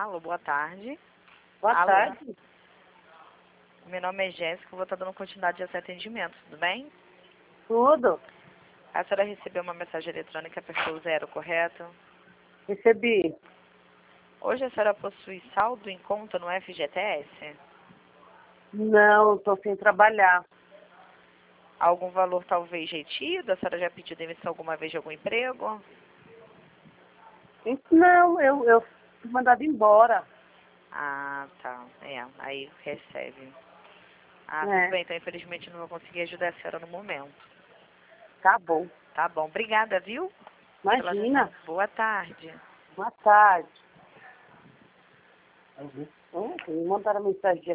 Alô, boa tarde. Boa Alô. tarde. Meu nome é Jéssica, vou estar dando continuidade a esse atendimento, tudo bem? Tudo. A senhora recebeu uma mensagem eletrônica para o 0, correto? Recebi. Hoje a senhora possui saldo em conta no FGTS? Não, estou sem trabalhar. Algum valor talvez retido? A senhora já pediu demissão alguma vez de algum emprego? Não, eu fui mandada embora. Ah, tá. Aí recebe. Ah, tudo É, bem, então infelizmente não vou conseguir ajudar a senhora no momento. tá bom. Tá bom, obrigada, viu? Pela atenção. Imagina. Boa tarde. Boa tarde. Me mandaram mensagem